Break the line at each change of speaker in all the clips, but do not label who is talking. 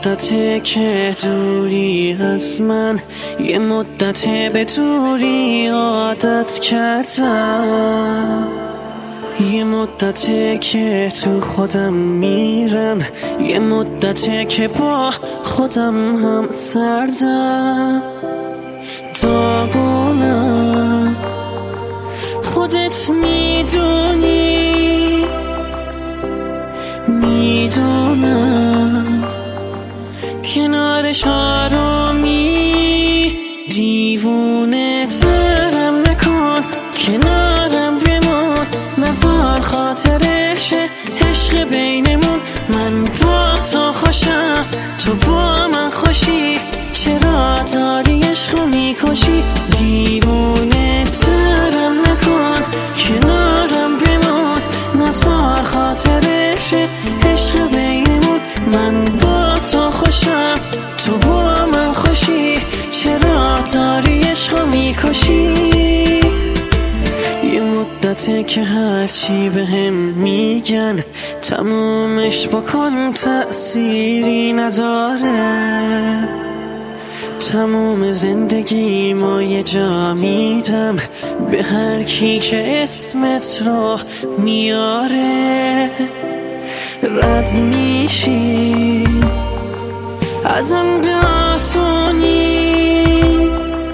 مدته که دوری از من، یه مدته به دوری عادت کردم، یه مدته که تو خودم میرم، یه مدته که با خودم هم سردم. داغونم خودت میدونی، میدونم کنارش آرومی. دیوونه ترم نکن، کنارم بمون، نزار خاطرش عشق بینمون. من با تو خوشم، تو با من خوشی، چرا داری عشقو میکشی؟ دیوونه ترم نکن، کنارم بمون، نزار خاطرش عشق بینمون. من با تو خوشم، تو با من خوشی، چرا داری عشقو میکشی؟ یه مدته که هرچی بهم میگن تمومش بکن، تأثیری نداره. تموم زندگی ما یه جا میدم به هر کی که اسمت رو میاره. رد میشی ازم به آسونی،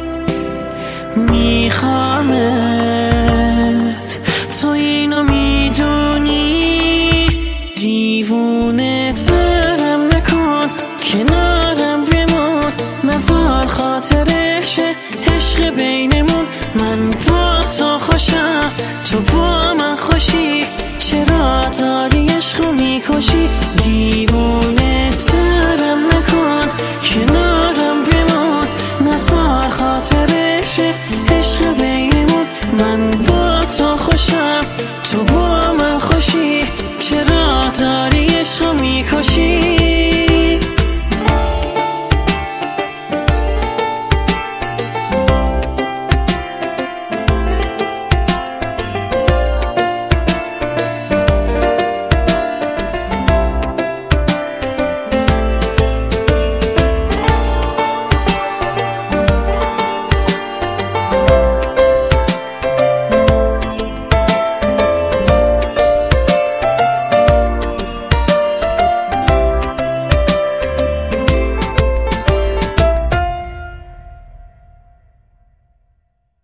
میخوامت، تو اینو میدونی. دیوونه ترم نکن، کنارم بمون، نزار خاطرش عشق بینمون. من با تو خوشم، تو با من خوشی، چرا داری عشقو میکشی؟ دیوونه ترم نکن، کنارم بمون، نزار خاطرش عشق بینمون. من با تو خوشم، تو با